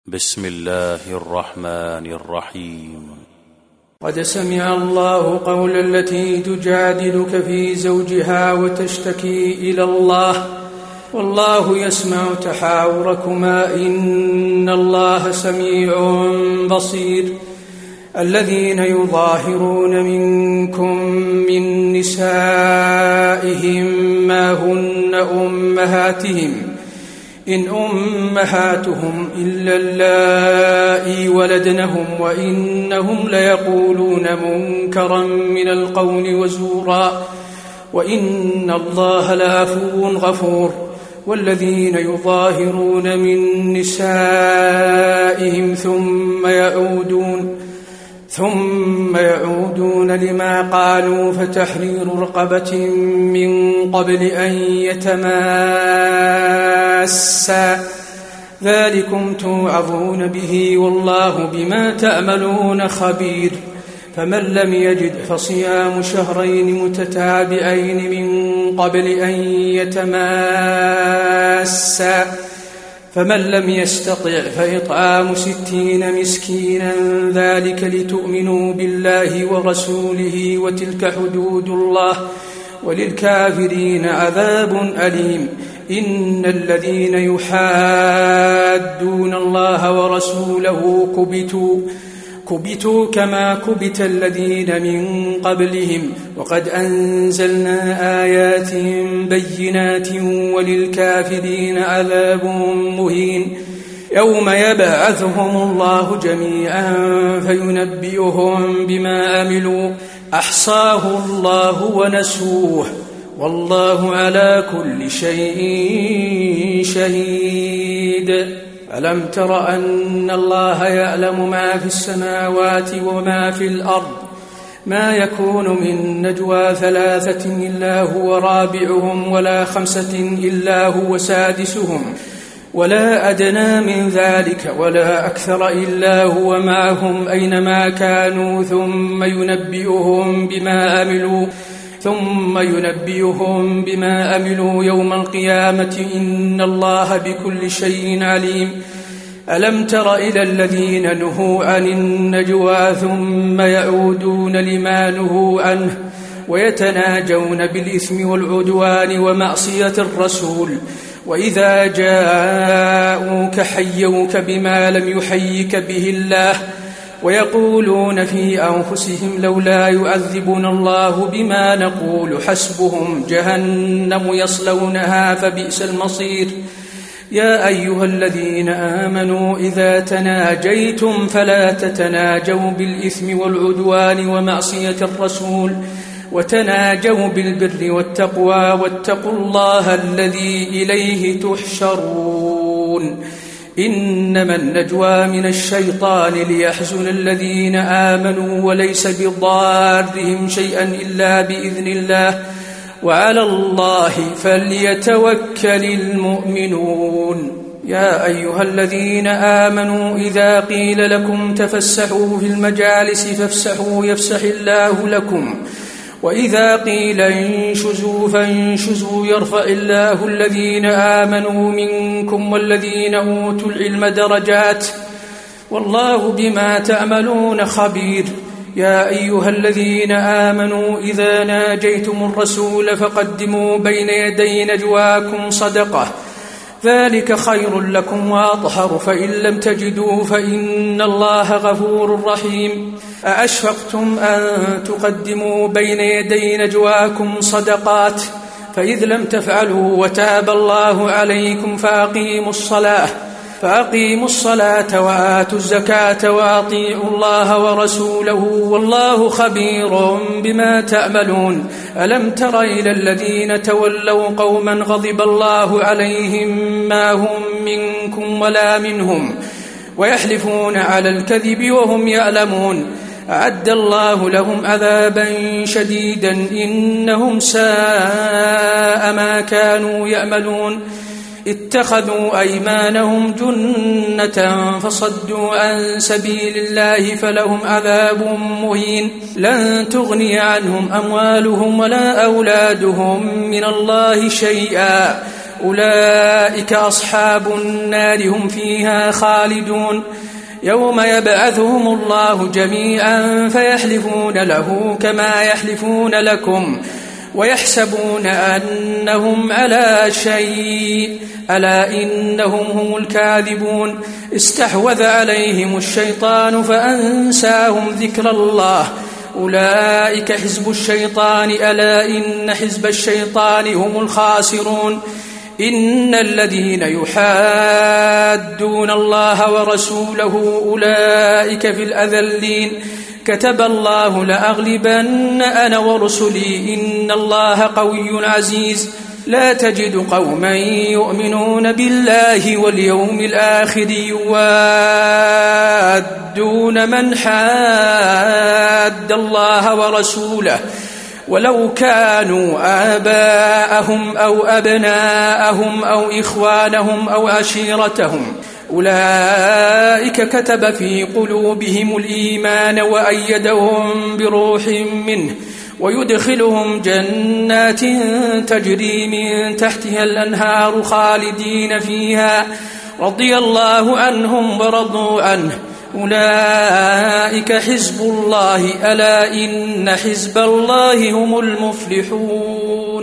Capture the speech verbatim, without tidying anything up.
بسم الله الرحمن الرحيم. قد سمع الله قول التي تجادلك في زوجها وتشتكي إلى الله والله يسمع تحاوركما إن الله سميع بصير. الذين يظاهرون منكم من نسائهم ما هن أمهاتهم إن أمهاتهم إلا اللائي ولدنهم وإنهم ليقولون منكرا من القول وزورا وإن الله لعفو غفور. والذين يظاهرون من نسائهم ثم يعودون ثم يعودون لما قالوا فتحرير رقبة من قبل أن يتماسا ذلكم توعظون به والله بما تعملون خبير. فمن لم يجد فصيام شهرين متتابعين من قبل أن يتماسا فمن لم يستطع فإطعام ستين مسكينا ذلك لتؤمنوا بالله ورسوله وتلك حدود الله وللكافرين عذاب أليم. إن الذين يحادون الله ورسوله كبتوا كبتوا كما كبت الذين من قبلهم وقد أنزلنا آيات بينات وللكافرين عذاب مهين. يوم يبعثهم الله جميعا فينبئهم بما عملوا أحصاه الله ونسوه والله على كل شيء شهيد. ألم تر أن الله يعلم ما في السماوات وما في الأرض ما يكون من نجوى ثلاثة إلا هو رابعهم ولا خمسة إلا هو سادسهم ولا أدنى من ذلك ولا أكثر إلا هو معهم أينما كانوا ثم ينبئهم بما عملوا ثم ينبئهم بما عملوا يوم القيامة إن الله بكل شيء عليم. ألم تر إلى الذين نهوا عن النجوى ثم يعودون لما نهوا عنه ويتناجون بالإثم والعدوان ومعصية الرسول وإذا جاءوك حيوك بما لم يحيك به الله ويقولون في أنفسهم لولا يعذبنا الله بما نقول حسبهم جهنم يصلونها فبئس المصير. يا أيها الذين آمنوا إذا تناجيتم فلا تتناجوا بالإثم والعدوان ومعصية الرسول وتناجوا بالبر والتقوى واتقوا الله الذي إليه تحشرون. إنما النجوى من الشيطان ليحزن الذين آمنوا وليس بضارهم شيئا إلا بإذن الله وعلى الله فليتوكل المؤمنون. يا أيها الذين آمنوا إذا قيل لكم تفسحوا في المجالس فافسحوا يفسح الله لكم وإذا قيل انشزوا فانشزوا يرفع الله الذين آمنوا منكم والذين أوتوا العلم درجات والله بما تعملون خبير. يا أيها الذين آمنوا إذا ناجيتم الرسول فقدموا بين يدي نجواكم صدقة ذلك خير لكم وأطهر فإن لم تجدوا فإن الله غفور رحيم. أأشفقتم أن تقدموا بين يدي نجواكم صدقات فإذ لم تفعلوا وتاب الله عليكم فأقيموا الصلاة فأقيموا الصلاة وآتوا الزكاة وأطيعوا الله ورسوله والله خبير بما تعملون. ألم تر إلى الذين تولوا قوما غضب الله عليهم ما هم منكم ولا منهم ويحلفون على الكذب وهم يعلمون أعد الله لهم عذابا شديدا إنهم ساء ما كانوا يعملون. اتخذوا أيمانهم جنة فصدوا عن سبيل الله فلهم عذاب مهين. لن تغني عنهم أموالهم ولا أولادهم من الله شيئا أولئك أصحاب النار هم فيها خالدون يوم يبعثهم الله جميعا فيحلفون له كما يحلفون لكم ويحسبون أنهم على شيء ألا إنهم هم الكاذبون استحوذ عليهم الشيطان فأنساهم ذكر الله أولئك حزب الشيطان ألا إن حزب الشيطان هم الخاسرون إن الذين يحادون الله ورسوله أولئك في الأذلين كتب الله لأغلبن أنا ورسلي إن الله قوي عزيز لا تجد قوما يؤمنون بالله واليوم الآخر يوادون من حاد الله ورسوله ولو كانوا آباءهم أو أبناءهم أو إخوانهم أو عشيرتهم أولئك كتب في قلوبهم الإيمان وأيدهم بروح منه ويدخلهم جنات تجري من تحتها الأنهار خالدين فيها رضي الله عنهم ورضوا عنه أولئك حزب الله ألا إن حزب الله هم المفلحون.